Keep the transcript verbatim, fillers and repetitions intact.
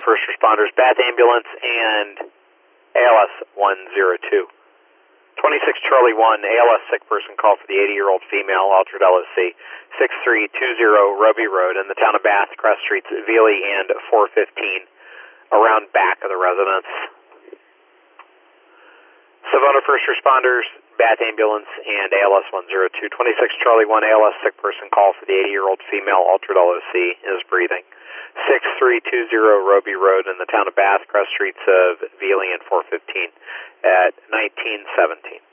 first responders, Bath Ambulance, and A L S one zero two. twenty-six Charlie one, A L S sick person call for the eighty-year-old female, altered L O C, six three two zero Roby Road in the town of Bath, cross streets Veely and four fifteen, around back of the residence. Savona first responders, Bath Ambulance, and A L S one zero two. twenty-six Charlie one, A L S sick person call for the eighty-year-old female, altered L O C, is breathing. six three two zero Roby Road in the town of Bath, cross streets of Veely and four fifteen at nineteen seventeen.